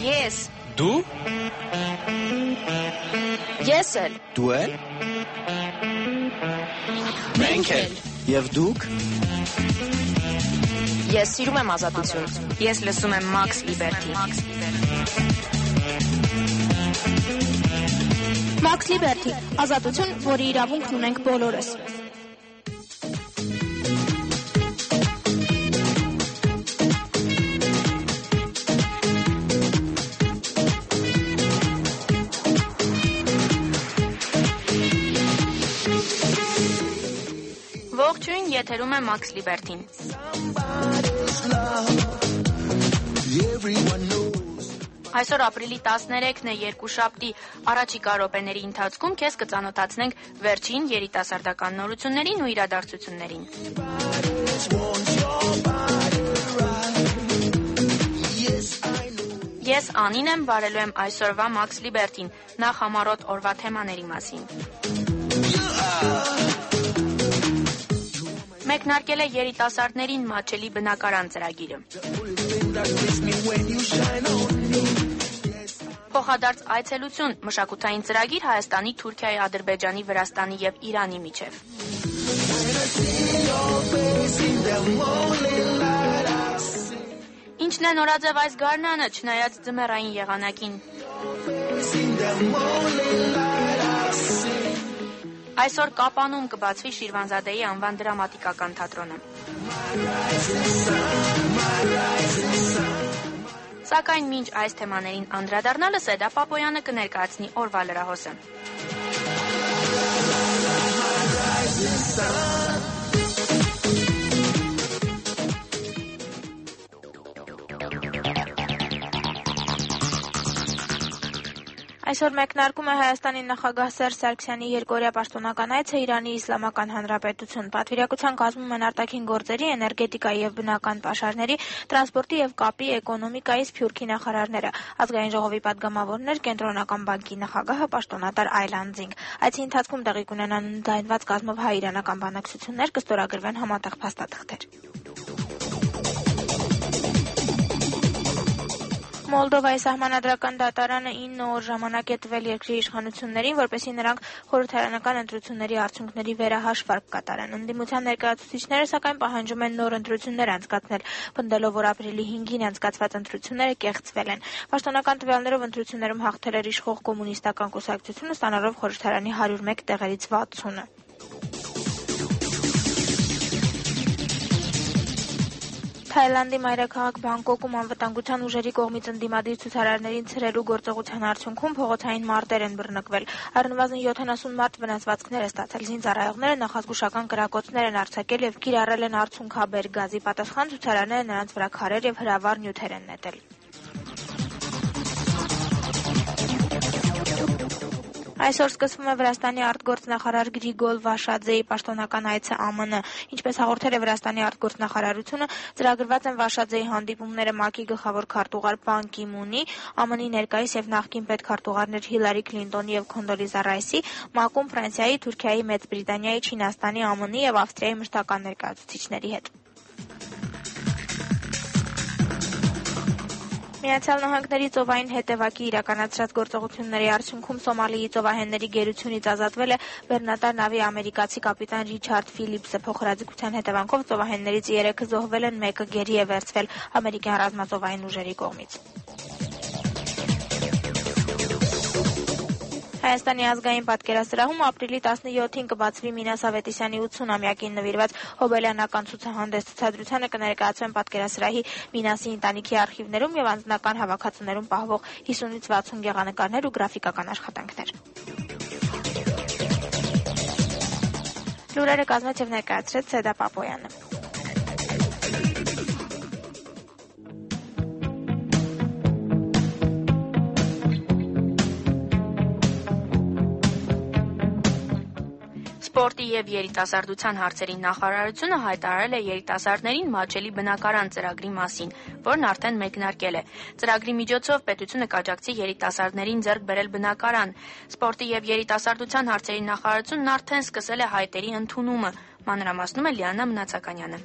Ես։ Դու։ Ես էլ։ Դու էլ։ Մենք էլ։ Եվ դուք։ Ես սիրում եմ ազատություն։ Ես լսում եմ Max Liberty։ Max Liberty, ազատություն, որի իրավունքն ունենք բոլորս։ Ողջույն, եթերում է Max Liberty-ն։ Այսօր ապրիլի 13-ն է, երկուշաբթի, առաջիկա րոպեների ընթացքում քեզ կծանոթացնենք վերջին երիտասարդական նորություններին ու իրադարձություններին։ Ես Անին եմ, բարելու եմ այսօրվա Max Liberty-ն, նախ համառոտ օրվա թեմաների մասին։ Մեկնարկել է երիտասարդներին մատչելի բնակարան ծրագիրը։ Փոխադարձ այցելություն, մշակութային ծրագիր Հայաստանի, Թուրքիայի, Ադրբեջանի, Վրաստանի և Իրանի միջև։ Ինչն է նորաձև այս գարնանը, չնայած ձմեռային եղանակին։ Այսօր Կապանում կբացվի Շիրվանզադեի անվան դրամատիկական թատրոնը։ Սակայն մինչ այս թեմաներին անդրադառնալը Սեդա Պապոյանը կներկայացնի օրվա լրահոսը։ Այսօր մեկնարկում է Հայաստանի նախագահ Սերժ Սարգսյանի երկօրյա պաշտոնական այցը Իրանի Իսլամական Հանրապետություն։ Պատվիրակության կազմում են արտաքին գործերի, էներգետիկայի և բնական պաշարների, տրանսպորտի և կապի, էկոնոմիկայի, Սփյուռքի նախարարները, Ազգային ժողովի պատգամավորներ, Կենտրոնական բանկի նախագահը, պաշտոնատար այլ անձինք։ Այցի ընթացքում տեղի կունենան ընդլայնված կազմով հայ-իրանական բանակցություններ, կստորագրվեն համատեղ փաստաթղթեր։ Մոլդովայի սահմանադրական դատարանը 9 օր ժամանակ է տվել երկրի իշխանություններին, որպեսզի նրանք խորհրդարանական ընտրությունների արդյունքների վերահաշվարկ կատարեն։ Ընդդիմության ներկայացուցիչները սակայն պահանջում են նոր ընտրություններ անցկացնել, պնդելով, որ ապրիլի 5-ին անցկացված ընտրությունները կեղծվել են։ Պաշտոնական տվյալներով ընտրություններում հաղթել էր իշխող կոմունիստական կուսակցությունը, ստանալով խորհրդարանի 101 տեղերից 60-ը։ Թայլանդի մայրաքաղաք Բանգկոկում անվտանգության ուժերի կողմից ընդդիմադիր ցուցարարներին ցրելու գործողության արդյունքում փողոցային մարտեր են բռնկվել։ Առնվազն 70 մարդ վնասվածքներ է ստացել։ Զինծառայողները նախազգուշական կրակոցներ են արձակել եւ կիրառել են արցունքաբեր գազի պատասխան, ցուցարարները նրանց վրա քարեր եւ հրավառ նյութեր են նետել։ Այսօր սկսվում է Վրաստանի արտգործնախարար Գրիգոլ Վաշաձեի պաշտոնական այցը ԱՄՆ։ Ինչպես հաղորդել է Վրաստանի արտգործնախարարությունը, ծրագրված են Վաշաձեի հանդիպումները ՄԱԿ-ի գլխավոր քարտուղար Պան Կի Մունի, ԱՄՆ-ի ներկայիս եւ նախկին պետքարտուղարներ Հիլարի Քլինտոնի եւ Քոնդոլիզա Ռայսի, ՄԱԿ-ում Ֆրանսիայի, Թուրքիայի, Մեծ Բրիտանիայի, Չինաստանի, ԱՄՆ-ի եւ Ավստրիայի մշտական ներկայացուցիչների հետ։ Միացյալ Նահանգների ծովային հետևակի իրականացրած գործողությունների արդյունքում Սոմալիի ծովահենների գերությունից ազատվել է բեռնատար նավի ամերիկացի կապիտան Ռիչարդ Ֆիլիպսը։ Փոխհրաձգության հետևանքով ծովահեններից 3-ը զոհվել են, 1-ը գերի է վերցվել ամերիկյան ռազմածովային ուժերի կողմից։ Հայաստանի ազգային պատկերասրահում ապրիլի 17-ին կբացվի Մինաս Ավետիսյանի 80-ամյակին նվիրված հոբելյանական ցուցահանդես։ Ցուցադրությանը կներկայացվեն պատկերասրահի Մինասի ընտանիքի արխիվներում եւ անձնական հավաքածուներում պահվող 50-ից 60 գեղանկարներ ու գրաֆիկական աշխատանքներ։ Լուրերը կազմեց եւ ներկայացրեց Սեդա Պապոյանը։ Սպորտի և երիտասարդության հարցերի նախարարությունը հայտարարել է երիտասարդներին մատչելի բնակարան ծրագրի մասին, որն արդեն մեկնարկել է։ Ծրագրի միջոցով պետությունը կաջակցի երիտասարդներին ձեռք բերել բնակարան։ Սպորտի և երիտասարդության հարցերի նախարարությունն արդեն սկսել է հայտերի ընդունումը, մանրամասնում է Լիանա Մնացականյանը։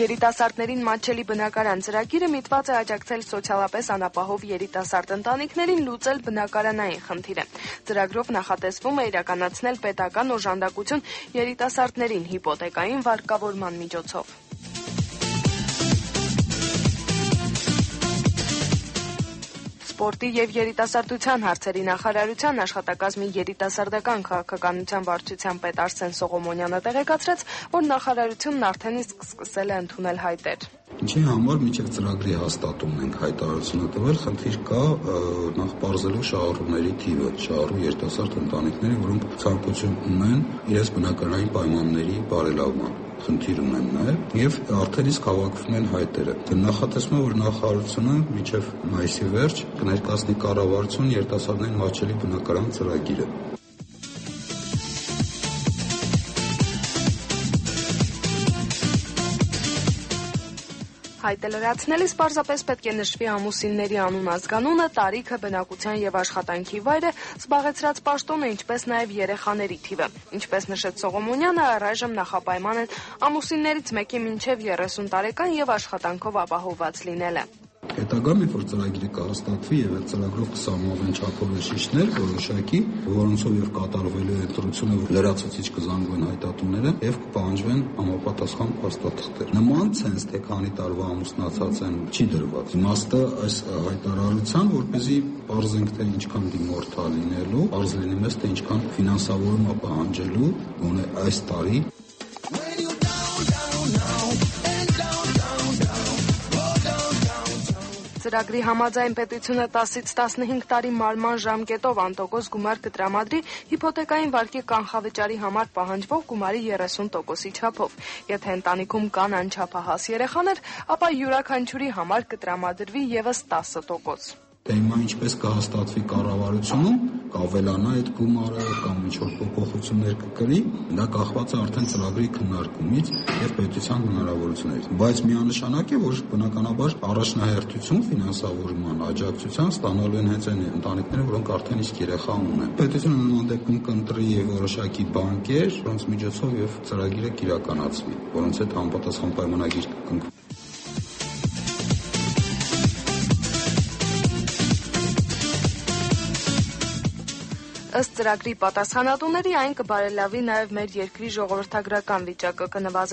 Երիտասարդներին մատչելի բնակարան ծրագիրը միտված է աջակցել սոցիալապես անապահով երիտասարդ ընտանիքներին լուծել բնակարանային խնդիրը։ Ծրագրով նախատեսվում է իրականացնել պետական օժանդակություն երիտասարդներին հիպոթեկային վարկավորման միջոցով։ Սպորտի և երիտասարդության հարցերի նախարարության աշխատակազմի երիտասարդական քաղաքականության վարչության պետ Արսեն Սողոմոնյանը տեղեկացրեց, որ նախարարությունն արդեն իսկ սկսել է ընդունել հայտեր։ Ինչի համար մինչև ծրագրի հաստատումն ենք հայտարարությունը տվել, խնդիր կա նախ պարզելու շահառուների թիվը, շահառու երիտասարդ ընտանիքները, որոնք ցանկություն ունեն իրենց բնակարանային պայմանների բարելավման խնդիր ունեն նաև եւ արդեն իսկ հավաքվում են հայտերը։ Նախատեսվում է, որ նախարարությունը մինչև մայիսի վերջ կներկայացնի կառավարություն երիտասարդներին մատչելի բնակարան ծրագիրը։ Հայտը լրացնելիս պարզապես պետք է նշվի ամուսինների անուն ազգանունը, տարիքը, բնակության եւ աշխատանքի վայրը, զբաղեցրած պաշտոնը, ինչպես նաեւ երեխաների թիվը։ Ինչպես նշեց Սողոմոնյանը, առայժմ նախապայման են ամուսիններից մեկի մինչև 30 տարեկան եւ աշխատանքով ապահովված լինելը։ Հետագայում, երբ որ ծրագիրը կհաստատվի եւ այդ ծրագրով կսահմանվեն չափորոշիչներ որոշակի, որոնցով եւ կատարվելու է ընտրությունը, լրացուցիչ կզանգվեն հայտատուները եւ կպահանջվեն համապատասխան փաստաթղթեր։ Նման ցենս թե քանի տարվա ամուսնացած են չի դրված։ Իմաստը այս հայտարարության, որպեսզի բարձենք թե ինչքան դիմորդ է լինելու, բարձ լինի մեզ թե ինչքան ֆինանսավորում է պահանջելու գոնե այս տարի։ Ծրագրի համաձայն պետությունը 10-ից 15 տարի մարման ժամկետով անտոկոս գումար կտրամադրի հիպոթեկային վարկի կանխավճարի համար պահանջվող գումարի 30%-ի չափով։ Եթե ընտանիքում կան անչափահաս երեխաներ, ապա յուրաքանչյուրի համար կտրամադրվի ևս 10%։ Թե հիմա ինչպես կհաստատվի կառավարությունում, կավելանա այդ գումարը կամ ինչ-որ փոփոխություններ կկրի, դա կախված է արդեն ծրագրի քննարկումից եւ պետության հնարավորություններից։ Բայց միանշանակ է, որ բնականաբար առաջնահերթություն ֆինանսավորման աջակցության ստանալու են հենց այն ընտանիքները, որոնք արդեն իսկ երեխա ունեն։ Պետությունը նման դեպքում կընտրի որոշակի բանկեր, որոնց միջոցով եւ ծրագիրը կիրականացվի, որոնց հետ համապատասխան պայմանագիր կկնքվի։ Ըստ ծրագրի պատասխանատուների այն կբարելավի նաև մեր երկրի ժողովրդագրական վիճակը,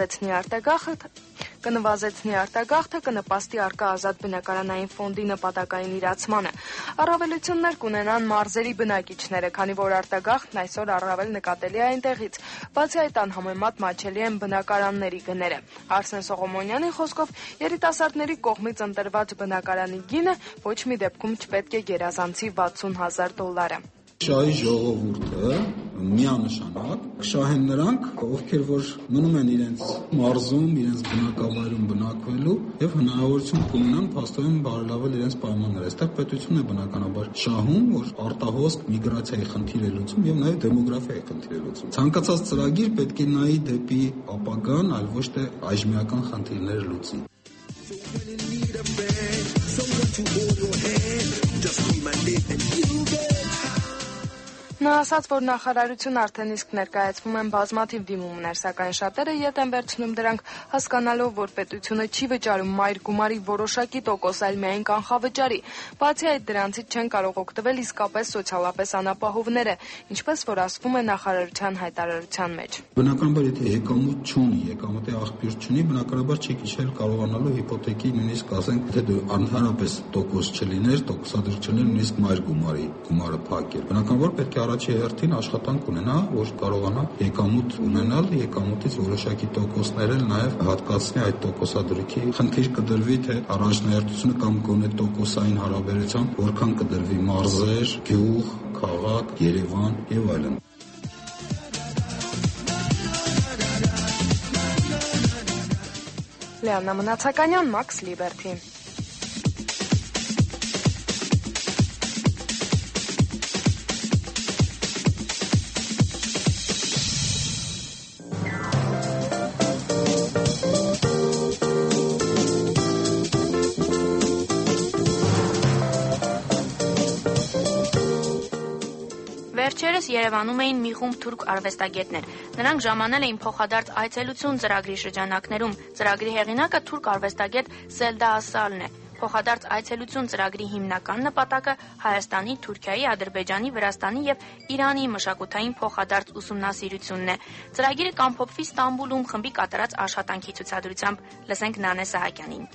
կնվազեցնի արտագաղթը, կնպաստի առկա ազատ բնակարանային ֆոնդի նպատակային իրացմանը։ Առավելություններ կունենան մարզերի բնակիչները, քանի որ արտագաղթն այսօր առավել նկատելի է այնտեղից։ Բացի այդ, անհամեմատ մատչելի են բնակարանների գները։ Արսեն Սողոմոնյանի խոսքով, երիտասարդների կողմից ընտրված բնակարանի գինը ոչ մի դեպքում չպետք է գերազանցի $60,000։ Շահի ժողովուրդը միանշանակ կշահեն նրանք, ովքեր որ մնում են իրենց մարզում, իրենց բնակավայրում բնակվելու եւ հնարավորություն կունենան փաստորեն բարելավել իրենց պայմանները։ Այստեղ պետությունն է բնականաբար շահում, որ արտահոսք միգրացիայի խնդիր է լուծում եւ նաեւ դեմոգրաֆիայի խնդիր է լուծում։ Ցանկացած ծրագիր պետք է նայի դեպի ապագան, այլ ոչ թե այժմեական խնդիրներ լուծի։ Նա ասաց, որ նախարարություն արդեն իսկ ներկայացվում են բազմաթիվ դիմումներ, սակայն շատերը ետ են վերցնում դրանք, հասկանալով, որ պետությունը չի վճարում մայր գումարի որոշակի տոկոս, այլ միայն կանխավճարի։ Բացի այդ, դրանցից չեն կարող օգտվել իսկապես սոցիալապես անապահովները, ինչպես որ ասվում է նախարարության հայտարարության մեջ։ Բնականաբար, եթե եկամուտ չունի, եկամուտի աղբյուր չունի, բնականաբար չի քիչել կարողանալու հիպոթեկի նույնիսկ ասենք, թե ընդհանրապես տոկոս չլիներ, տոկոսադրիչ չլիներ, նույնիսկ մայր գումարը փակել։ Բնականաբար պետք է առաջի հերթին աշխատանք ունենա, որ կարողանա եկամուտ ունենալ, եկամուտից որոշակի տոկոսներ էլ նաև հատկացնի այդ տոկոսադրույքի։ Խնդիր կդրվի, թե առաջնահերթությունը կամ գոնե տոկոսային հարաբերությամբ որքան կդրվի մարզեր, գյուղ, քաղաք, Երևան եւ այլն։ Լիաննա Մնացականյան, Մաքս Լիբերթի։ Վերջերս Երևանում էին մի խումբ թուրք արվեստագետներ։ Նրանք ժամանել էին փոխադարձ այցելություն ծրագրի շրջանակներում։ Ծրագրի հեղինակը թուրք արվեստագետ Սելդա Ասալն է։ Փոխադարձ այցելություն ծրագրի հիմնական նպատակը Հայաստանի, Թուրքիայի, Ադրբեջանի, Վրաստանի եւ Իրանի մշակութային փոխադարձ ուսումնասիրությունն է։ Ծրագիրը կամփոփվի Ստամբուլում խմբի կատարած աշխատանքի ցուցադրությամբ։ Լսենք Նանե Սահակյանին։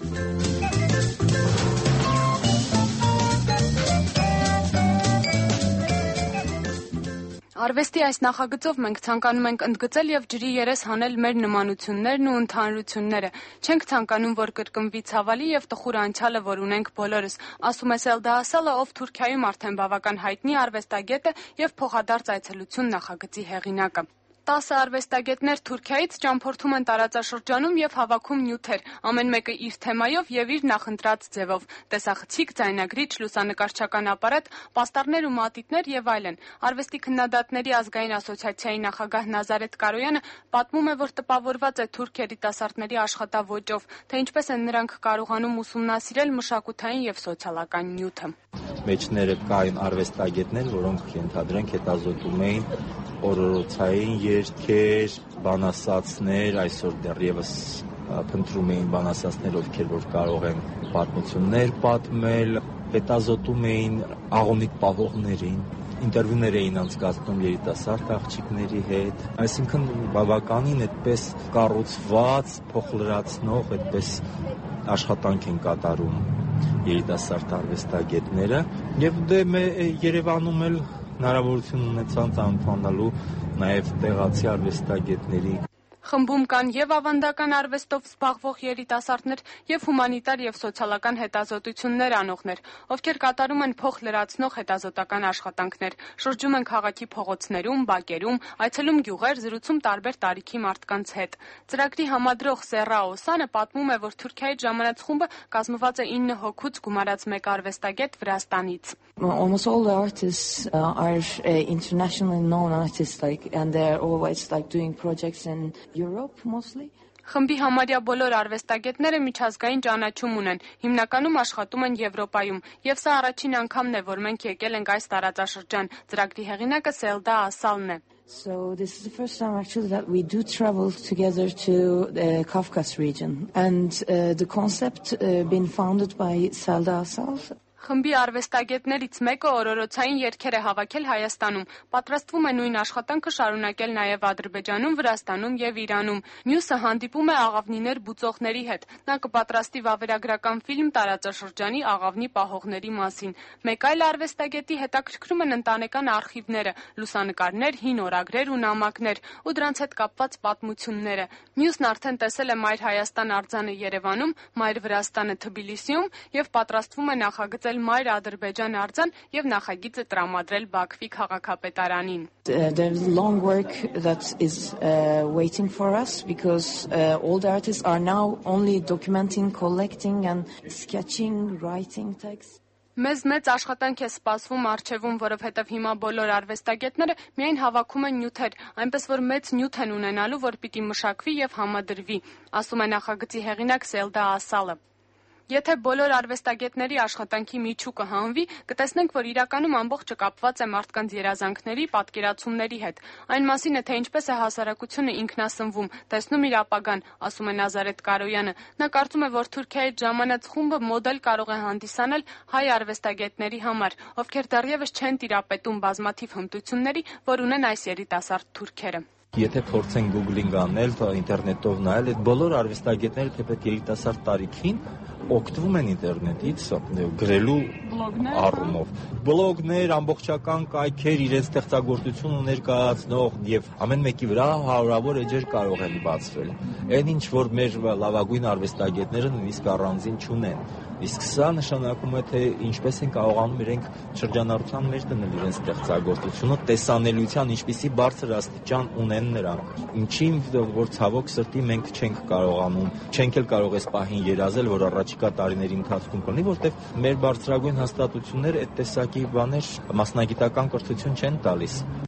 Արվեստի այս նախագծով մենք ցանկանում ենք ընդգծել եւ ջրի երես հանել մեր նմանություններն ու ընդհանրությունները։ Չենք ցանկանում, որ կրկնվի ցավալի եւ տխուր անցյալը, որ ունենք բոլորս, ասում է Սելդա Ասալը, ով Թուրքիայում արդեն բավական հայտնի արվեստագետ է եւ փոխադարձ այցելություն նախագծի հեղինակը։ 10 արվեստագետներ Թուրքիայից ճամփորդում են տարածաշրջանում եւ հավաքում նյութեր, ամեն մեկը իր թեմայով եւ իր նախընտրած ձևով՝ տեսախցիկ, ձայնագրիչ, լուսանկարչական ապարատ, պաստառներ ու մատիտներ եւ այլն։ Արվեստի քննադատների ազգային ասոցիացիայի նախագահ Նազարեթ Կարոյանը պատմում է, որ տպավորված է թուրք երիտասարդների աշխատավոճով, թե ինչպես են նրանք կարողանում ուսումնասիրել մշակութային եւ սոցիալական նյութը։ Մեջները կային արվեստագետներ, որոնք ենթադրենք հետազոտում էին օրորոցային երգեր, բանասացներ, այսօր դեռևս փնտրում էին բանասացներ, ովքեր որ կարող են պատմություններ պատմել, հետազոտում էին աղոնիկ պահողներին, ինտերվյուներ էին անցկացնում երիտասարդ աղջիկների հետ, այսինքն բավականին այդպես կառուցված, փոխլրացնող, այդպես աշխատանք են կատարում երիտասարդ արվեստագետները եւ Երևանում էլ հնարավորություն ունեցան ծանոթանալու նաև տեղացի արվեստագետների։ Խմբում կան եւ ավանդական արվեստով զբաղվող երիտասարդներ եւ հումանիտար եւ սոցիալական հետազոտություններ անողներ, ովքեր կատարում են փոխլրացնող հետազոտական աշխատանքներ, շրջում են քաղաքի փողոցներում, բակերում, այցելում գյուղեր, զրուցում տարբեր տարիքի մարդկանց հետ։ Ծրագրի համադրող Սերա Օսանը պատմում է, որ Թուրքիայից ժամանած խումբը կազմված է 9 հոգուց, գումարած 1 արվեստագետ Վրաստանից։ Almost all the artists are internationally known artists, and they're always doing projects in Europe mostly. Խմբի համարյա բոլոր արվեստագետները միջազգային ճանաչում ունեն, հիմնականում աշխատում են Եվրոպայում, եւ սա առաջին անգամն է, որ մենք եկել ենք այս տարածաշրջան։ Ծրագրի հեղինակը Սելդա Ասալն է։ So this is the first time actually that we do travel together to the Kafkas region, and the concept been founded by Selda Asal. Խմբի արվեստագետներից մեկը օրորոցային երգեր է հավաքել Հայաստանում, պատրաստվում է նույն աշխատանքը շարունակել նաև Ադրբեջանում, Վրաստանում եւ Իրանում։ Մյուսը հանդիպում է աղավնիներ բուծողների հետ։ Նա կպատրաստի վավերագրական ֆիլմ տարածաշրջանի աղավնի պահողների մասին։ Մեկ այլ արվեստագետի հետաքրքրում են ընտանեկան արխիվները, լուսանկարներ, հին օրագրեր ու նամակներ ու դրանց հետ կապված պատմությունները։ Մյուսն արդեն տեսել է Մայր Հայաստան արձանը Երևանում, Մայր Վրաստանը Թբիլիսիում եւ պատրաստվում է նախագծել Մայր Ադրբեջան արձան եւ նախագիծը տրամադրել Բաքվի քաղաքապետարանին։ There's long work that is waiting for us because all the artists are now only documenting, collecting and sketching, writing text. Մեզ մեծ աշխատանք է սպասվում առջևում, որովհետև հիմա բոլոր արվեստագետները միայն հավաքում են նյութեր, այնպես որ մեծ նյութ են ունենալու, որ պիտի մշակվի եւ համադրվի, ասում է նախագծի հեղինակ Սելդա Ասալը։ Եթե բոլոր արվեստագետների աշխատանքի միջուկը հանվի, կտեսնենք, որ իրականում ամբողջը կապված է մարդկանց երազանքների, պատկերացումների հետ։ Այն մասին է, թե ինչպես է հասարակությունը ինքնասնվում, տեսնում իր ապագան, ասում է Նազարեթ Կարոյանը։ Նա կարծում է, որ Թուրքիայից ժամանած խումբը մոդել կարող է հանդիսանալ հայ արվեստագետների համար, ովքեր դեռևս չեն տիրապետում բազմաթիվ հմտությունների, որ ունեն այս երիտասարդ թուրքերը։ Եթե փորձեն Google-ing անել, ինտերնետով նայել, այդ բոլոր արվեստագետները թեպետ երիտասարդ տարիքին օգտվում են ինտերնետից գրելու առումով։ Բլոգներ, ամբողջական կայքեր, իրենց ստեղծագործությունը ներկայացնող եւ ամեն մեկի վրա հարյուրավոր էջեր կարող են բացվել։ Այն ինչ որ մեր լավագույն արվեստագետները նույնիսկ առանձին չունեն։ Իսկ սա նշանակում է, թե ինչպես են կարողանում իրենք շրջանառության մեջ դնել իրենց ստեղծագործությունը, տեսանելիության ինչպիսի բարձր աստիճան ունեն նրանք։ Ինչին որ ցավոք սրտի մենք չենք կարողանում, չենք էլ կարող այս պահին երազել, որ առաջիկա տարիների ընթացքում կլինի, որտեղ մեր բարձրագույն հաստատությունները այդ տեսակի բաներ մասնագիտական կրթություն չեն տալիս։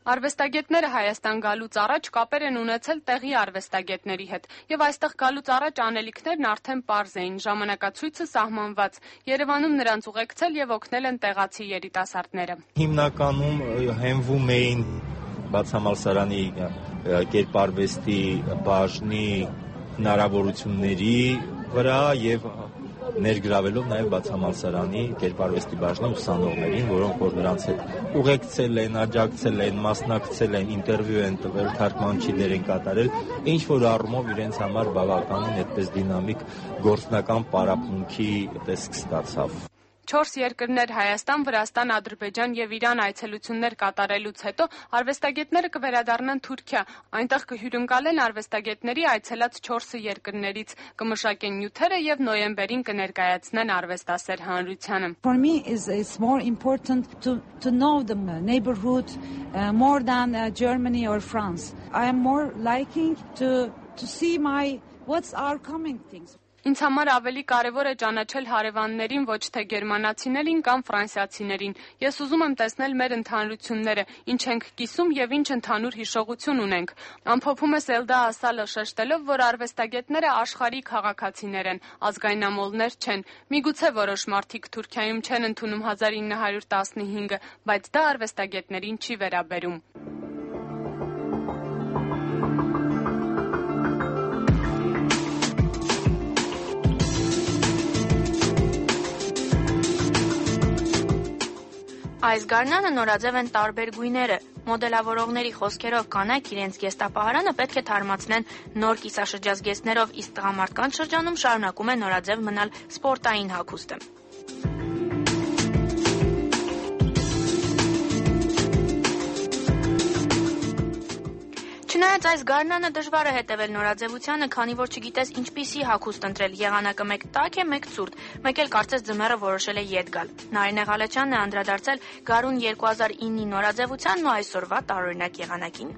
Արվեստագետները Հայաստան գալուց առաջ կապեր են ունեցել տեղի արվեստագետների հետ, եւ այստեղ գալուց առաջ անելիքներն արդեն պարզ էին, ժամանակացույցը սահմանված։ Երևանում նրանց ուղեկցել եւ օգնել են տեղացի երիտասարդները։ Հիմնականում հենվում էին բացամալսարանի կերպարվեստի բաժնի հնարավորությունների վրա եւ ներգրավելով նաև բացամալսարանի կերպարվեստի բաժնի ուսանողներին, որոնք որ նրանց հետ ուղեկցել են, աջակցել են, մասնակցել են, ինտերվյու են տվել, թարգմանչի դեր են կատարել, ինչ որ առումով իրենց համար բավականին այդպես դինամիկ գործնական պարապմունքի տեսք ստացավ։ 4 երկրներ Հայաստան, Վրաստան, Ադրբեջան եւ Իրան այցելություններ կատարելուց հետո արվեստագետները կվերադառնան Թուրքիա, այնտեղ կհյուրընկալեն արվեստագետների այցելած 4 երկրներից, կմշակեն նյութերը եւ նոյեմբերին կներկայացնեն արվեստասեր հանրությանը։ For me it's more important to know the neighborhood more than Germany or France. I am more liking to see what's our coming things. Ինձ համար ավելի կարևոր է ճանաչել հարևաններին, ոչ թե գերմանացիներին կամ ֆրանսիացիներին։ Ես ուզում եմ տեսնել մեր ընդհանրությունները, ինչ ենք կիսում եւ ինչ ընդհանուր հիշողություն ունենք։ Ամփոփում է Սելդա Ասալը, շեշտելով, որ արվեստագետները աշխարհի քաղաքացիներ են, ազգայնամոլներ չեն։ Միգուցե որոշ մարդիկ Թուրքիայում չեն ընդունում 1915-ը, բայց դա արվեստագետներին չի վերաբերում։ Այս գարնանը նորաձև են տարբեր գույները։ Մոդելավորողների խոսքերով կանայք իրենց գեստապահարանը պետք է թարմացնեն նոր կիսաշրջազգեստներով, իսկ տղամարդկանց շրջանում շարունակում է նորաձև մնալ սպորտային հագուստը։ Չնայած այս գարնանը դժվար է հետևել նորաձևությանը, քանի որ չգիտես ինչպիսի հագուստ ընտրել, եղանակը մեկ տաք է, մեկ ցուրտ, մեկ էլ կարծես ձմեռը որոշել է ետ գալ։ Նարինե Ղալեչյանն է անդրադարձել գարուն 2009-ի նորաձևությանն ու այսօրվա տարօրինակ եղանակին։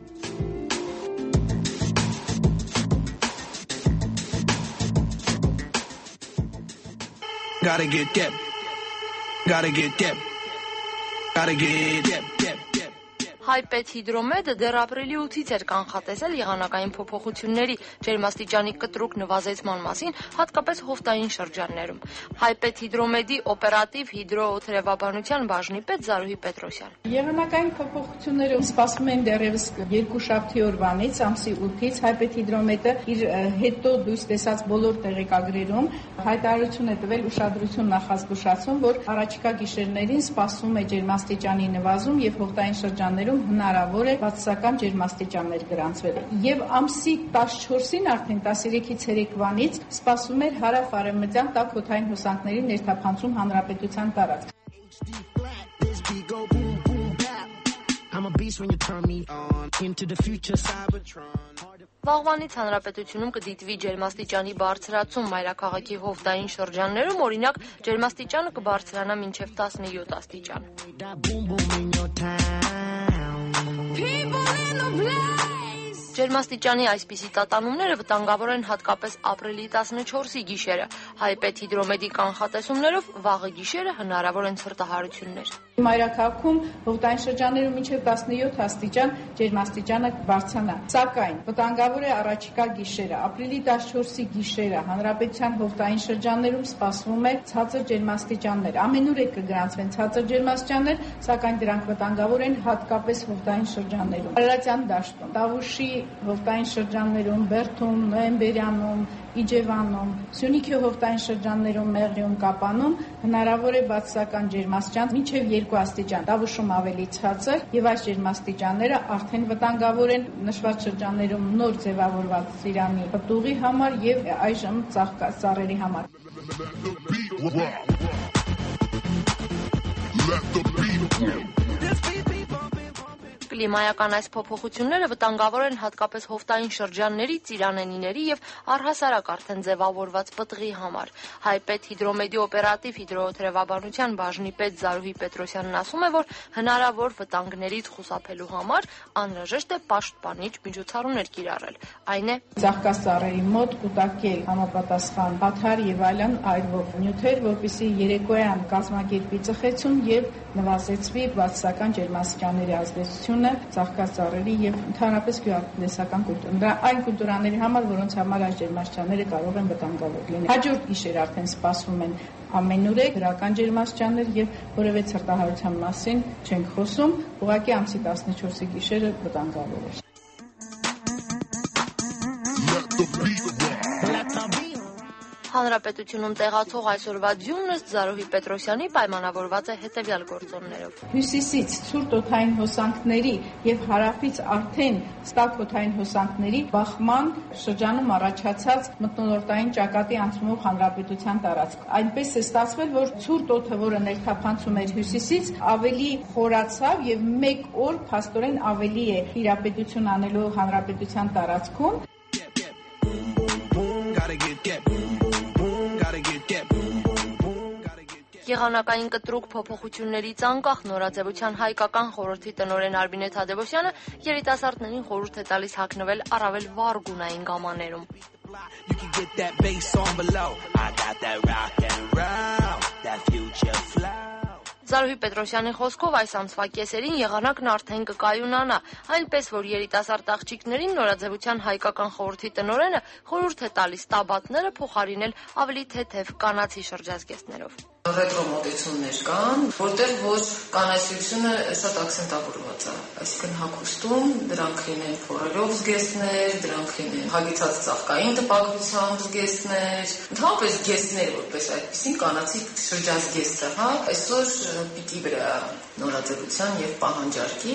Gotta get that. Gotta get that. Gotta get that. Հայպետ հիդրոմեդը դեռ ապրիլի 8-ից էր կանխատեսել եղանակային փոփոխությունների ջերմաստիճանի կտրուկ նվազեցման մասին, հատկապես հովտային շրջաններում։ Հայպետ հիդրոմեդի օպերատիվ հիդրոօթերևաբանության բաժնի պետ Զարուհի Պետրոսյան։ Եղանակային փոփոխությունները սպասվում են դեռևս երկուշաբթի օրվանից, ամսի 8-ից։ Հայպետ հիդրոմեդը իր հետո դույս տեսած բոլոր տեղեկագրերում հայտարարություն է տվել, ուշադրություն նախազգուշացում, որ առաջիկա գիշերներին սպասվում է ջերմաստիճանի նվազում եւ հովտային շրջաններում հնարավոր է բացասական ջերմաստիճաններ գրանցվել։ Եվ ամսի 14-ին արդեն 13-ից երեկվանից սպասվում էր հարավ-արևմտյան տաք օդային հոսանքների ներթափանցում հանրապետության տարածք։ Վաղվանից հանրապետությունում կդիտվի ջերմաստիճանի բարձրացում մայրաքաղաքի հովտային շրջաններում, օրինակ ջերմաստիճանը կբարձրանա մինչև 17 աստիճան։ Ջերմաստիճանի այսպիսի տատանումները վտանգավոր են հատկապես ապրիլի 14-ի գիշերը։ Հայպետ հիդրոմեդի կանխատեսումներով վաղը գիշերը հնարավոր են ցրտահարություններ։ Մայրաքաղաքում հովտային շրջաններում մինչև 17 աստիճան ջերմաստիճանը կբարձրանա։ Սակայն վտանգավոր է առաջիկա գիշերը։ Ապրիլի 14-ի գիշերը հանրապետության հովտային շրջաններում սպասվում է ցածր ջերմաստիճաններ։ Ամենուր է կգրանցվեն ցածր ջերմաստիճաններ, սակայն դրանք վտանգավոր են հատկապես հովտային շրջաններում։ Արարատյան դաշտում, Տավուշի հովտային շրջաններում, Բերդում, Նոյեմբերյանում, Իջևանում, Սյունիքի հովտային շրջաններում, Մեղրիում, Կապանում հնարավոր է բացասական ջերմաստիճան մինչև 2 աստիճան, Տավուշում ավելի ցածր, եւ այս ջերմաստիճանները արդեն վտանգավոր են նշված շրջաններում նոր ձևավորված Ծիրանի պտուղի համար եւ այժմ ծաղկածառերի համար։ Կլիմայական այս փոփոխությունները վտանգավոր են հատկապես հովտային շրջանների, ծիրանենիների եւ առհասարակ արդեն ձևավորված պտղի համար։ Հայպետ հիդրոմեդի օպերատիվ հիդրոօթերևաբանության բաժնի պետ Զարուհի Պետրոսյանն ասում է, որ հնարավոր վտանգներից խուսափելու համար անհրաժեշտ է պաշտպանիչ միջոցառումներ կիրառել։ Այն է ծաղկածառերի մոտ կուտակել համապատասխան պատհար եւ այլն այրվող նյութեր, որպեսզի երեկոյան կազմակերպի ծխեցում եւ նվազեցվի բացասական ջերմաստիճանների ազդեցությունը տնտեսությունը, ծաղկած ծառերի եւ ընդհանրապես գյուղատնտեսական կուլտուրա։ Այն կուլտուրաների համար, որոնց համար այս ջերմաստիճանները կարող են վտանգավոր լինել։ Հաջորդ գիշեր արդեն սպասվում են ամենուրեք դրական ջերմաստիճաններ եւ որևէ ցրտահարության մասին չենք խոսում, ուղղակի ամսի 14-ի գիշերը վտանգավոր է։ Հանրապետությունում տեղացող այսօրվա ձյունն ըստ Զարուհի Պետրոսյանի պայմանավորված է հետևյալ գործոններով։ Հյուսիսից ցուրտ օդային հոսանքների եւ հարավից արդեն ստակ օդային հոսանքների բախման շրջանում առաջացած մթնոլորտային ճակատի անցումով հանրապետության տարածք։ Այնպես է ստացվել, որ ցուրտ օդը, որը ներթափանցում էր հյուսիսից, ավելի խորացավ եւ 1 օր փաստորեն ավելի է տիրապետություն անելու հանրապետության տարածքում։ Եղանակային կտրուկ փոփոխություններից անկախ նորաձևության հայկական խորհրդի տնօրեն Արմինե Թադևոսյանը երիտասարդներին խորհուրդ է տալիս հագնվել առավել վառ գունային գամաներում։ Զարուհի Պետրոսյանի խոսքով այս ամսվա կեսերին եղանակն արդեն կկայունանա, այնպես որ երիտասարդ աղջիկներին նորաձևության հայկական խորհրդի տնօրենը խորհուրդ է տալիս տաբատները փոխարինել ավելի թեթև կանացի շրջազգեստներով։ Ռետրո մոտեցումներ կան, որտեղ որ կանացիությունը շատ ակցենտավորված է, այսինքն հագուստում դրանք լինեն փորելով զգեստներ, դրանք լինեն հագեցած ծաղկային տպագրությամբ զգեստներ, ընդհանրապես զգեստներ որպես այդպեսին կանացի շրջազգեստը, հա, այսօր պիտի վրա նորաձևության եւ պահանջարկի։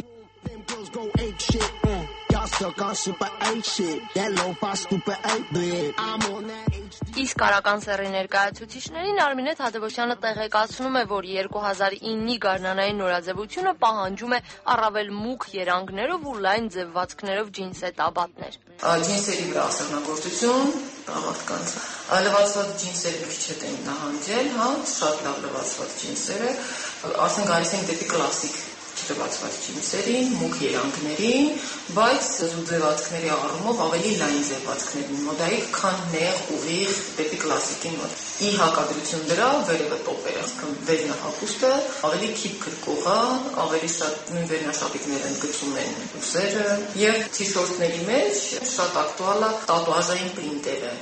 Իսկ արական սեռի ներկայացուցիչներին Արմինե Թադևոսյանը տեղեկացնում է, որ 2009-ի գարնանային նորաձևությունը պահանջում է առավել մուգ երանգներով ու լայն ձևվածքներով ջինսե տաբատներ։ Ջինսերի վրա ասեղնագործություն, մարդկանց լվացված ջինսերը քիչ հետ են նահանջել, հա, շատ լավ լվացված ջինսերը, արդեն գալիս են դեպի կլասիկ լվացված ջինսերին, մուգ երանգներին, բայց ձևվածքների առումով ավելի լայն ձևվածքներին մոդայիկ, քան նեղ, ուղիղ, դեպի կլասիկի մոտ։ Ի հակադրություն դրա վերևը տոպերը, վերնահապուստը ավելի քիչ քրկող է, ավելի շատ նույն վերնաշապիկներ են գցում են ուսերը եւ թիշորտների մեջ շատ ակտուալ է տատուաժային պրինտերը։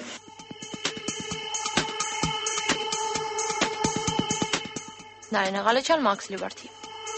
Նարինե Ղալեչյան, Մաքս Լիբերթի։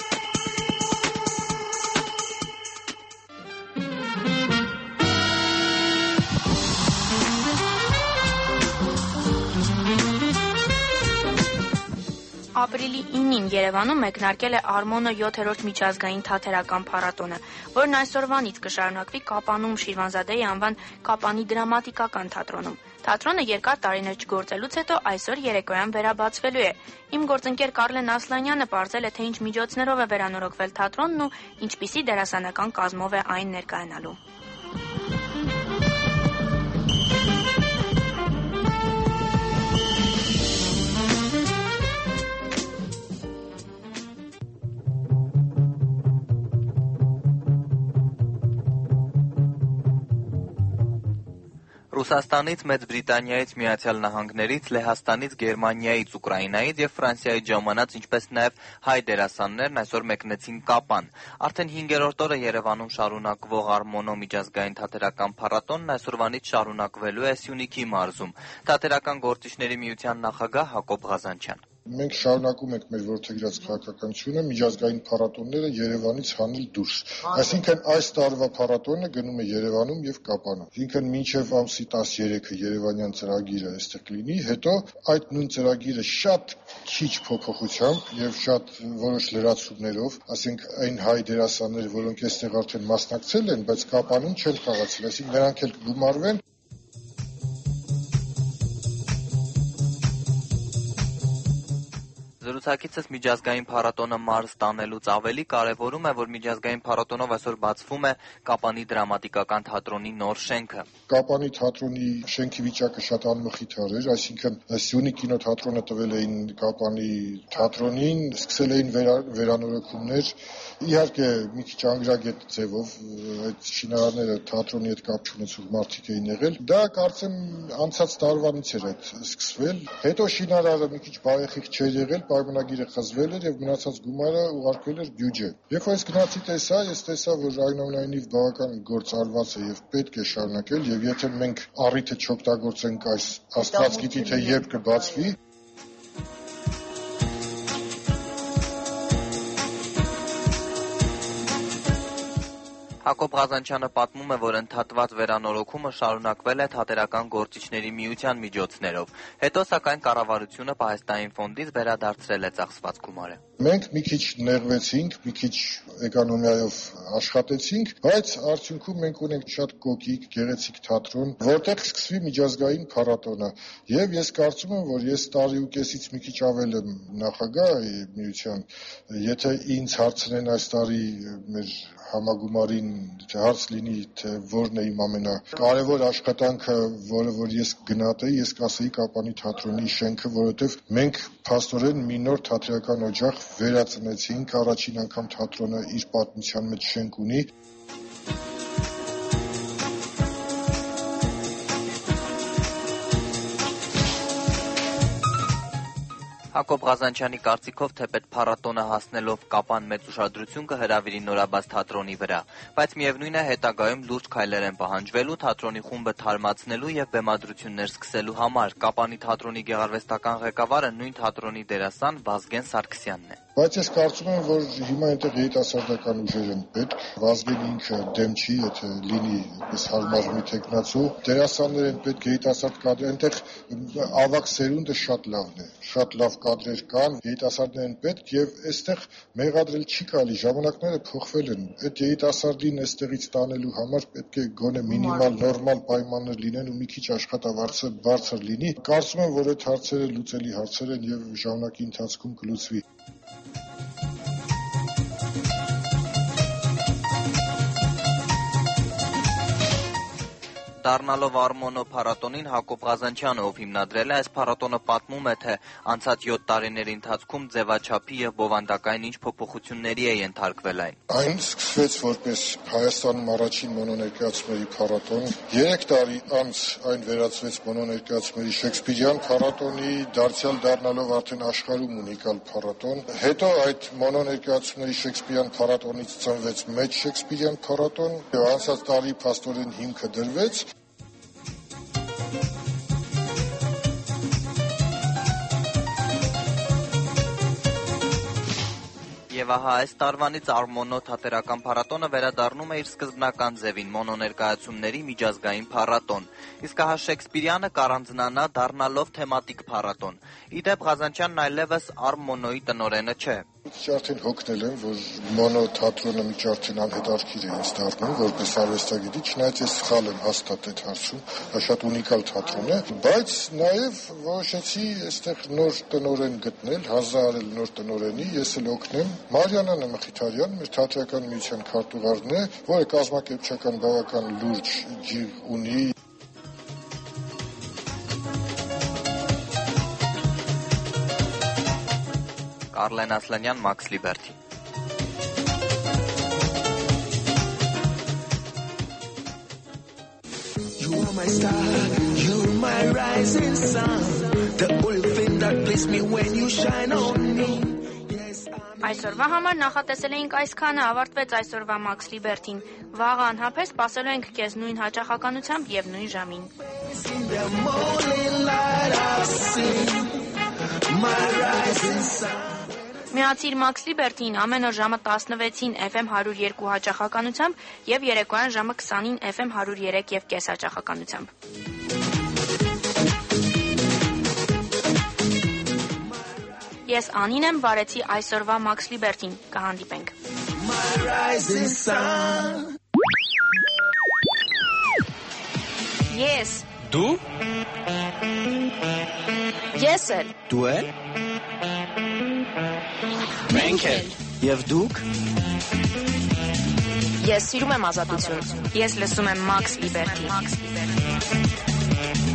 Ապրիլի 9-ին Երևանում մեկնարկել է Արմոնո 7-րդ միջազգային թատերական փառատոնը, որն այսօրվանից կշարունակվի Կապանում Շիրվանզադեի անվան Կապանի դրամատիկական թատրոնում։ Թատրոնը երկար տարիներ չգործելուց հետո այսօր երեկոյան վերաբացվելու է։ Իմ գործընկեր Կարլեն Ասլանյանը պարզել է, թե ինչ միջոցներով է վերանորոգվել թատրոնն ու ինչպիսի դերասանական կազմով է այն ներկայանալու։ Ռուսաստանից, Մեծ Բրիտանիայից, Միացյալ Նահանգներից, Լեհաստանից, Գերմանիայից, Ուկրաինայից եւ Ֆրանսիայից ժամանած, ինչպես նաեւ հայ դերասաններն այսօր մեկնեցին Կապան։ Արդեն 5-րդ օրը Երևանում շարունակվող Արմոնո միջազգային թատերական փառատոնն այսօրվանից շարունակվելու է Սյունիքի մարզում։ Թատերական գործիչների միության նախագահ Հակոբ Ղազանչյան։ Մենք շարունակում ենք մեր որդեգրած քաղաքականությունը միջազգային փառատոնները Երևանից հանել դուրս։ Այսինքն այս տարվա փառատոնը գնում է Երևանում եւ Կապանում։ Այսինքն մինչեւ ամսի 13-ը Երևանյան ծրագիրը այստեղ կլինի, հետո այդ նույն ծրագիրը շատ քիչ փոփոխությամբ եւ շատ որոշ լրացումներով, ասենք այն հայ դերասանները, որոնք այստեղ արդեն մասնակցել են, բայց Կապանում չեն խաղացել, այսինքն նրանք էլ կգումարվեն։ Զրուցակիցս միջազգային փառատոնը մարզ տանելուց ավելի կարևորում է, որ միջազգային փառատոնով այսօր բացվում է Կապանի դրամատիկական թատրոնի նոր շենքը։ Կապանի թատրոնի շենքի վիճակը շատ անմխիթար էր, այսինքն Սյունիք կինոթատրոնը տվել էին Կապանի թատրոնին, սկսել էին վերանորոգումներ, իհարկե մի քիչ անգրագետ ձևով այդ շինարարները թատրոնի հետ կապ չունեցող մարդիկ էին եղել։ Դա կարծեմ անցած տարվանից էր այդ սկսվել։ Հետո շինարարը մի քիչ բարեխիղճ չէր եղել, պայմանագիրը խզվել էր եւ մնացած գումարը ուղարկվել էր բյուջե։ Երբ որ ես գնացի տեսա, ես տեսա, որ այնուամենայնիվ բավական գործ արված է եւ պետք է շարունակել, եւ եթե մենք առիթը չօգտագործենք այս աստված գիտի թե երբ կբացվի։ Հակոբ Ղազանչյանը պատմում է, որ ընդհատված վերանորոգումը շարունակվել է Թատերական գործիչների միության միջոցներով։ Հետո սակայն կառավարությունը Պահեստային ֆոնդից վերադարձրել է ծախսված գումարը։ Մենք մի քիչ նեղվեցինք, մի քիչ էկոնոմիայով աշխատեցինք, բայց արդյունքում մենք ունենք շատ կոկիկ, գեղեցիկ թատրոն, որտեղ սկսվի միջազգային փառատոնը։ Եվ ես կարծում եմ, որ ես տարի ու կեսից մի քիչ ավել եմ նախագահ միության, եթե ինձ հարցնեն այս տարի մեր համագումարին հարց լինի, թե որն է իմ ամենակարևոր աշխատանքը, որը որ ես գնահատեի, ես կասեի Կապանի թատրոնի շենքը, որովհետև մենք փաստորեն մի նոր թատերական օջախ վերածնեցինք, առաջին անգամ թատրոնը իր պատմության մեջ շենք ունի։ Հակոբ Ղազանչյանի կարծիքով թեպետ փառատոնը հասնելով Կապան մեծ ուշադրություն կհրավիրի նորաբաց թատրոնի վրա, բայց միևնույն է հետագայում լուրջ քայլեր են պահանջվելու թատրոնի խումբը թարմացնելու եւ բեմադրություններ սկսելու համար։ Կապանի թատրոնի գեղարվեստական ղեկավարը նույն թատրոնի դերասան Վազգեն Սարգսյանն է։ Բայց ես կարծում եմ, որ հիմա այնտեղ երիտասարդական ուժեր են պետք։ Վազգեն ինքը դեմ չի, եթե լինի այս հարմար մի տեխնացու, դերասաններ են պետք, երիտասարդ կադրեր, այնտեղ ավագ սերունդը շատ լավն է, շատ լավ կադրեր կան, երիտասարդներ են պետք եւ այստեղ մեղադրել չի կարելի, ժամանակները փոխվել են։ Այդ երիտասարդին այստեղից տանելու համար պետք է գոնե մինիմալ նորմալ պայմաններ լինեն ու մի քիչ աշխատավարձը բարձր լինի։ Կարծում եմ, որ այդ հարցերը լուծելի հարցեր են եւ ժամանակի ընթացքում կլուծվի։ Դառնալով Արմոնո փառատոնին Հակոբ Ղազանչյանը, ով հիմնադրել է այս փառատոնը, պատմում է, թե անցած 7 տարիների ընթացքում ձևաչափի եւ բովանդակային ինչ փոփոխությունների է ենթարկվել այն։ Այն սկսվեց որպես Հայաստանում առաջին մոնոներկայացումների փառատոն, 3 տարի անց այն վերածվեց մոնոներկայացումների Շեքսպիրյան փառատոնի, դարձյալ դառնալով արդեն աշխարհում ունիկալ փառատոն։ Հետո այդ մոնոներկայացումների Շեքսպիրյան փառատոնից ծնվեց մեծ Շեքսպիրյան փառատոն, եւ անցած տարի փաստորեն հիմքը դրվեց։ Եվ ահա այս տարվանից Արմոնո թատերական փառատոնը վերադառնում է իր սկզբնական ձևին՝ մոնոներկայացումների միջազգային փառատոն։ Իսկ ահա Շեքսպիրյանը կառանձնանա դառնալով թեմատիկ փառատոն։ Իդեպ Ղազանչյանն այլևս Արմոնոյի տնօրենը չէ։ Արդեն հոգնել եմ, որ մոնո թատրոնը մի արդեն անհետաքրքիր է ինձ դառնում, որպես արվեստագետի, չնայած ես սխալ եմ հաստատ այդ հարցում, շատ ունիկալ թատրոն է, բայց նաև որոշեցի այստեղ նոր տնօրեն գտնել, հազարել նոր տնօրենի, ես էլ օգնեմ։ Մարիաննա Մխիթարյան, մեր թատերական միության քարտուղարն է, որը կազմակերպչական բավական լուրջ ջիղ ունի։ Արլեն Ասլանյան, Մաքս Լիբերթի։ You are my star, you're my rising sun, the only thing that bless me when you shine on me. Այսօրվա համար նախատեսել էինք այսքանը, ավարտվեց այսօրվա Մաքս Լիբերթին։ Վաղը անհապես սպասելու ենք քեզ նույն հաճախականությամբ եւ նույն ժամին։ Միացիր Մաքս Լիբերթին ամեն օր ժամը 16-ին FM 102 հաճախականությամբ եւ երեկոյան ժամը 20-ին FM 103.5 հաճախականությամբ։ Ես Անին եմ, վարեցի այսօրվա Մաքս Լիբերթին, կհանդիպենք։ Ես։ Դու։ Ես էլ։ Դու էլ։ Մենք էլ։ Եվ դուք։ Ես սիրում եմ ազատություն։ Ես լսում եմ Մաքս Լիբերթի։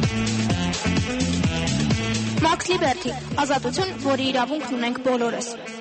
Մաքս Լիբերթի, ազատություն, որի իրավունքն ունենք բոլորս։